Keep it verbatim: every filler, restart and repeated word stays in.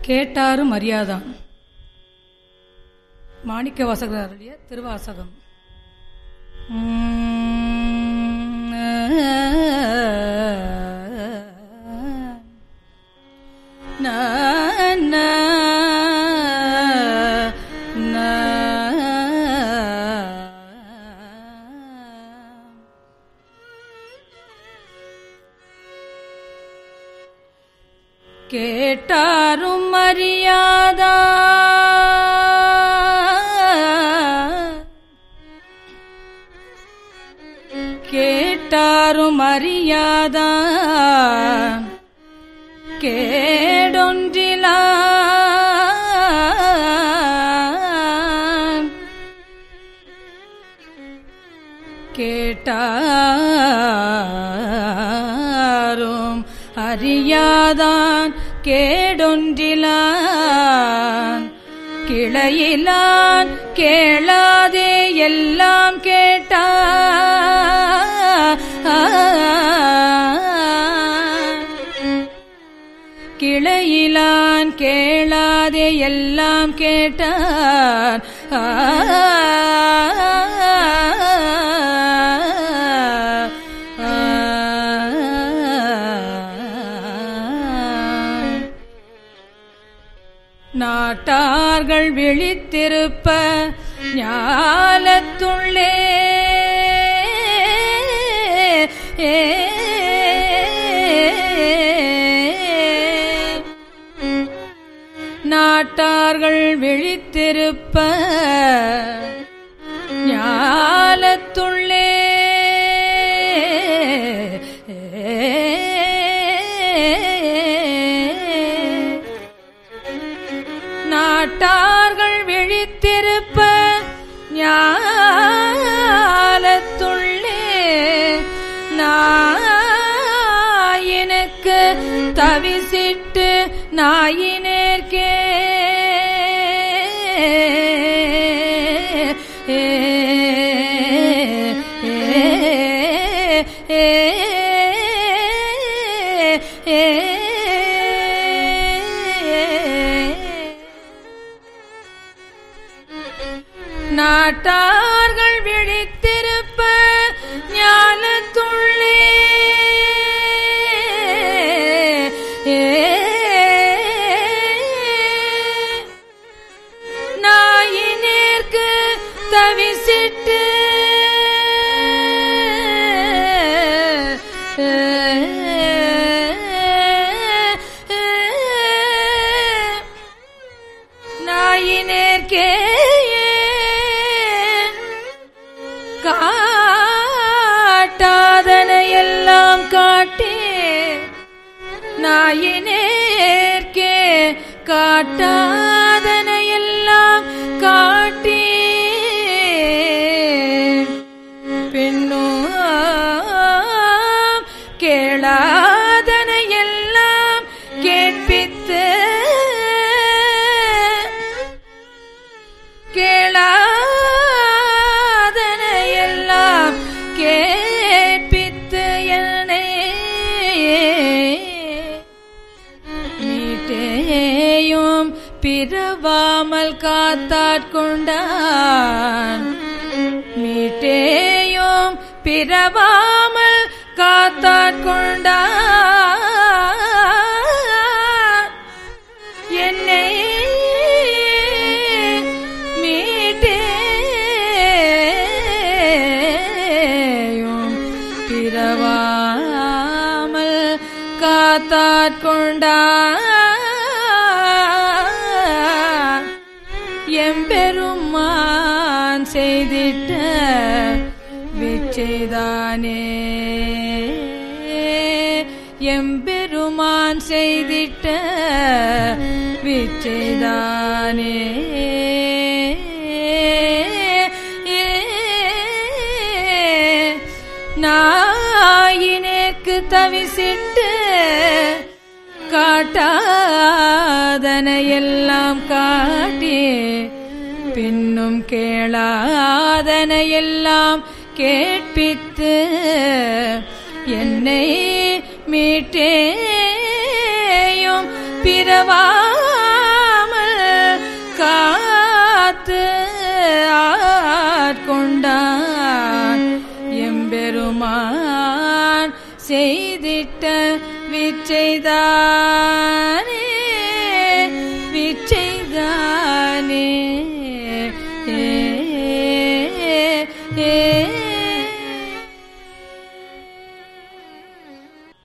கேட்டாரும் அறியாதான். மாணிக்க வாசகருடைய திருவாசகம். கேட்டாரும் அறியாதா கேட்டாரும் அறியாதா கேடொன்றிலா கேட்டாரும் அறியாதான் கேடொன்றிலான் கிளையிலான் கேளாதே எல்லாம் கேட்டான் கிளையிலான் கேளாதே எல்லாம் கேட்டான். நாட்டார்கள் விழித்திருப்ப ஞாலத்துள்ளே நாட்டார்கள் விழித்திருப்ப ஞாலத்துள்ளே நாட்டார்கள் விழித்திருப்ப ஞாலத்துள்ளே நாயினுக்கு தவிசிட்டு நாயினேற்கே நாட்டார்கள் விழித்திருப்ப ஞாலத்துள்ளே நாயினேற்கு தவிசிட்டு நாயினேற்கே காட்டாதன எல்லாம் காட்டே நாயினேற்கே காட்டாதன எல்லாம் காட்டே பின்னும் கேளாதன எல்லாம் கேட்பித்து கேளா கேட்பித்து என்னை மீட்டேயும் பிறவாமல் காத்தாட்கொண்டான் மீட்டேயும் பிறவாமல் காத்தாட்கொண்டான் என்னை பிறவாமல் காத்தாட்கொண்டான் எம்பெருமான் செய்திட்ட விச்சைதானே எம்பெருமான் செய்திட்ட விச்சைதானே நாயினேற்கு தவிசிட்டு காட்டாதன எல்லாம் காட்டி பின்னும் கேளாதன எல்லாம் கேட்பித்து என்னை மீட்டேயும் பிறவா செய்தான் எம்பெருமான் செய்திட்ட விச்சைதானே விச்சைதானே ஏ ஏ